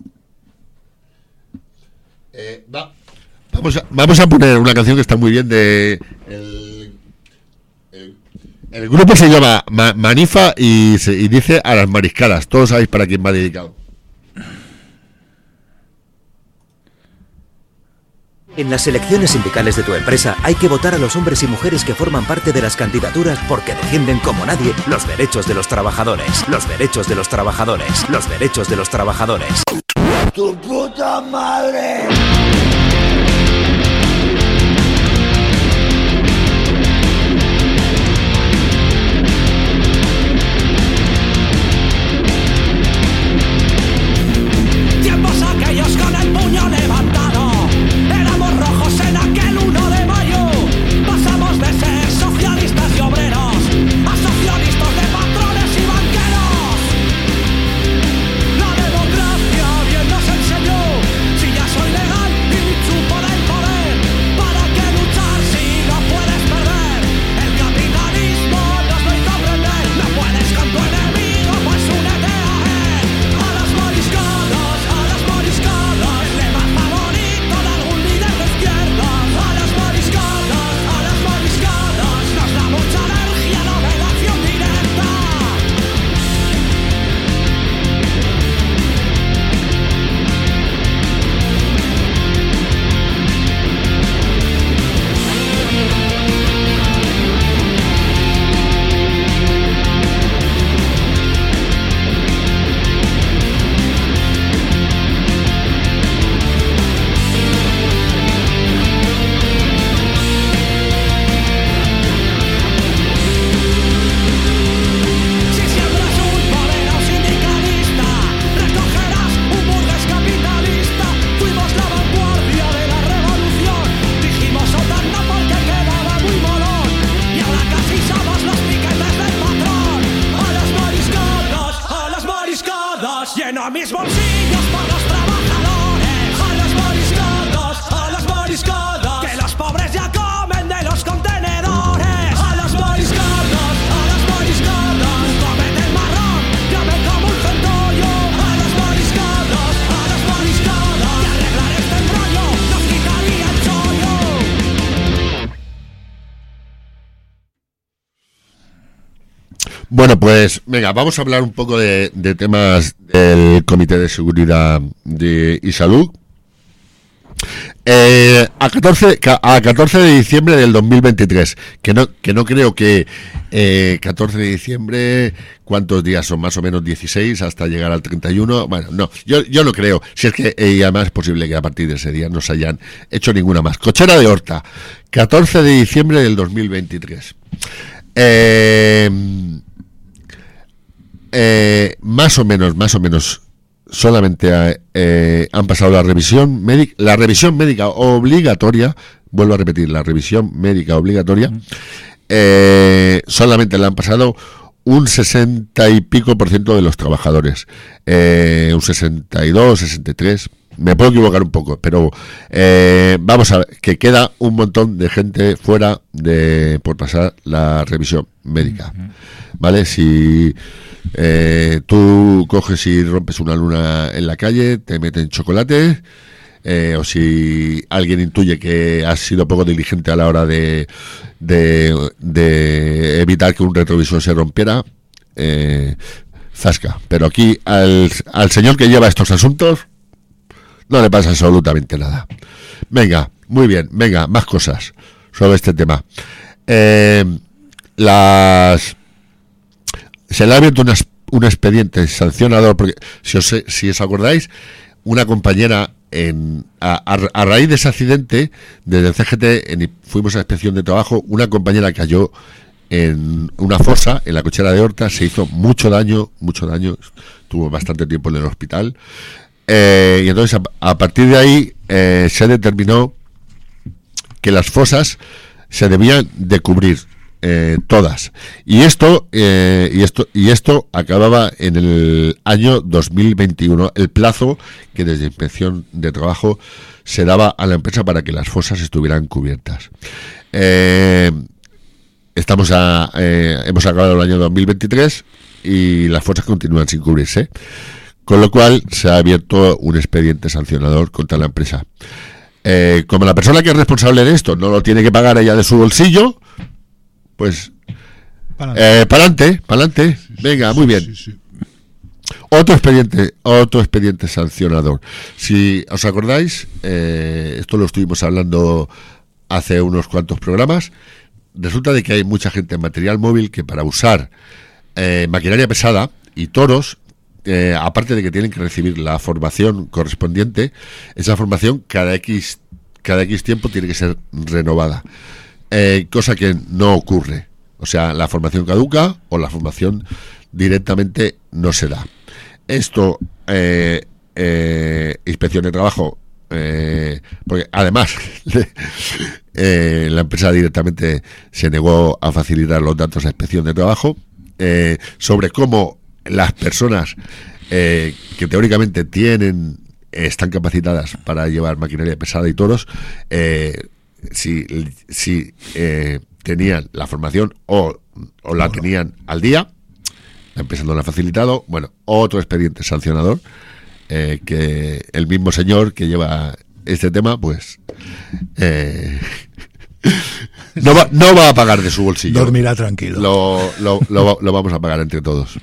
Eh, va. Vamos, a, vamos a poner una canción que está muy bien de... El, el, el grupo se llama Ma, Manifa y, se, y dice A las mariscadas. Todos sabéis para quién va dedicado. En las elecciones sindicales de tu empresa hay que votar a los hombres y mujeres que forman parte de las candidaturas porque defienden como nadie los derechos de los trabajadores, los derechos de los trabajadores, los derechos de los trabajadores. ¡Tu puta madre! Tiempos aquellos con el puño levantado. Éramos rojos en aquel uno de mayo. Pasamos de ser socialistas y obreros a socialistas de patrones y banqueros. La democracia bien nos enseñó. Si ya soy legal, lleno mis bolsillos por los trabajadores. A los moriscos, a los moriscos, que los pobres ya comen de los contenedores. A los moriscos, a los moriscos, cómete el marrón, yo me como un centollo. A los moriscos, a los moriscos, y arreglar este embrollo nos quitaría el chollo. Bueno, pues venga, vamos a hablar un poco de, de temas del Comité de Seguridad de, y Salud. Eh, a catorce a catorce de diciembre del dos mil veintitrés, que no que no creo que eh, catorce de diciembre, ¿cuántos días son? Más o menos dieciséis hasta llegar al treinta y uno. Bueno, no, yo yo no creo. Si es que eh, además es posible que a partir de ese día no se hayan hecho ninguna más. Cochera de Horta, catorce de diciembre del dos mil veintitrés. Eh, eh, más o menos, más o menos. Solamente eh, han pasado la revisión médica, la revisión médica obligatoria, vuelvo a repetir, la revisión médica obligatoria, eh, solamente la han pasado un sesenta y pico por ciento de los trabajadores, eh, un sesenta y dos, sesenta y tres, me puedo equivocar un poco, pero eh, vamos a ver, que queda un montón de gente fuera de por pasar la revisión médica, ¿vale? Si Eh, tú coges y rompes una luna en la calle, te meten chocolate, eh, o si alguien intuye que has sido poco diligente a la hora de, de, de evitar que un retrovisor se rompiera, eh, zasca. Pero aquí al, al señor que lleva estos asuntos no le pasa absolutamente nada. Venga, muy bien, venga, más cosas sobre este tema. Eh, las... Se le ha abierto una, un expediente sancionador, porque si os, si os acordáis, una compañera, en, a, a, a raíz de ese accidente, desde el C G T, en, fuimos a inspección de trabajo, una compañera cayó en una fosa, en la Cochera de Horta, se hizo mucho daño, mucho daño, estuvo bastante tiempo en el hospital, eh, y entonces a, a partir de ahí eh, se determinó que las fosas se debían de cubrir. Eh, todas y esto eh, y esto y esto acababa en el año dos mil veintiuno, el plazo que desde Inspección de Trabajo se daba a la empresa para que las fosas estuvieran cubiertas. Eh, estamos a eh, hemos acabado el año dos mil veintitrés y las fosas continúan sin cubrirse, con lo cual se ha abierto un expediente sancionador contra la empresa. Eh, como la persona que es responsable de esto no lo tiene que pagar ella de su bolsillo, pues para adelante, eh, para adelante, venga, muy bien. Sí, sí, sí. Otro expediente, otro expediente sancionador. Si os acordáis, eh, esto lo estuvimos hablando hace unos cuantos programas. Resulta de que hay mucha gente en material móvil que para usar eh, maquinaria pesada y toros, eh, aparte de que tienen que recibir la formación correspondiente, esa formación cada X cada X tiempo tiene que ser renovada. Eh, cosa que no ocurre, o sea, la formación caduca o la formación directamente no se da. Esto, eh, eh, Inspección de Trabajo, eh, porque además eh, la empresa directamente se negó a facilitar los datos a Inspección de Trabajo eh, sobre cómo las personas eh, que teóricamente tienen, están capacitadas para llevar maquinaria pesada y toros, eh, si, si eh, tenían la formación o, o la tenían al día, la empresa no la ha facilitado. Bueno, otro expediente sancionador, eh, que el mismo señor que lleva este tema, pues eh, no, va, no va a pagar de su bolsillo. Dormirá tranquilo. Lo, lo, lo, lo vamos a pagar entre todos.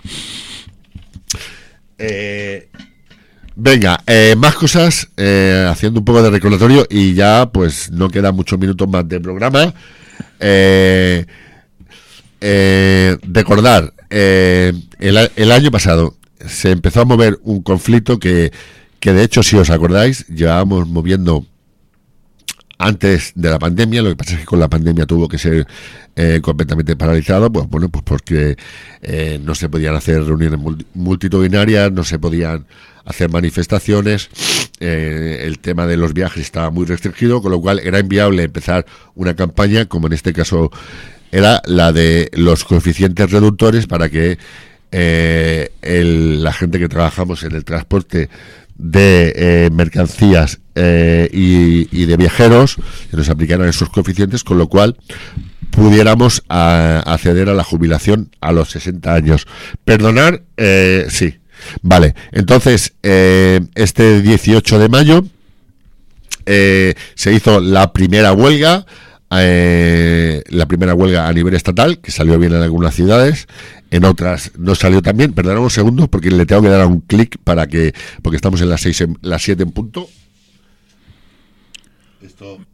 Eh... Venga, eh, más cosas, eh, haciendo un poco de recordatorio y ya pues no quedan muchos minutos más de programa. Eh, eh, recordar, eh, el, el año pasado se empezó a mover un conflicto que, que de hecho, si os acordáis, llevábamos moviendo antes de la pandemia. Lo que pasa es que con la pandemia tuvo que ser eh, completamente paralizado, pues bueno, pues porque eh, no se podían hacer reuniones multitudinarias, no se podían hacer manifestaciones, eh, el tema de los viajes estaba muy restringido, con lo cual era inviable empezar una campaña como en este caso era la de los coeficientes reductores para que eh, el, la gente que trabajamos en el transporte de eh, mercancías eh, y, y de viajeros, que nos aplicaran esos coeficientes, con lo cual pudiéramos a, acceder a la jubilación a los sesenta años. Perdonar, eh, sí. Vale, entonces, eh, este dieciocho de mayo eh, se hizo la primera huelga, eh, la primera huelga a nivel estatal, que salió bien en algunas ciudades, en otras no salió tan bien. Perdonad un segundo porque le tengo que dar a un clic para que, porque estamos en las seis, en, las siete en punto. Esto...